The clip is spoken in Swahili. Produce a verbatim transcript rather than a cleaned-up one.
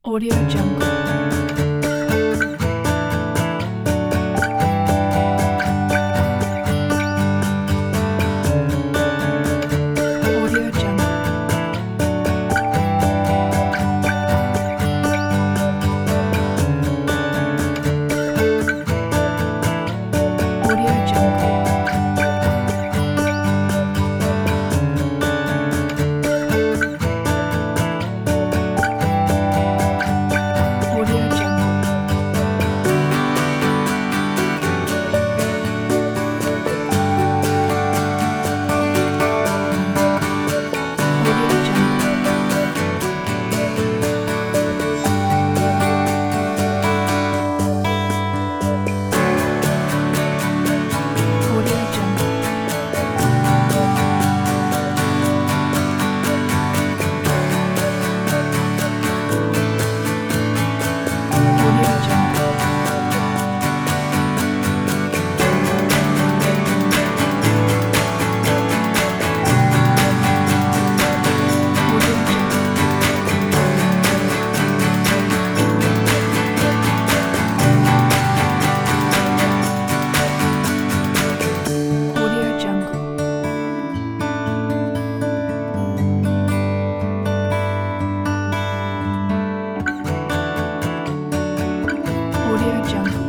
Audio Jungle. Audio Jungle. Audio Jungle. Audio Jungle. Audio Jungle. Audio Jungle. Audio Jungle. Audio Jungle. Audio Jungle. Audio Jungle.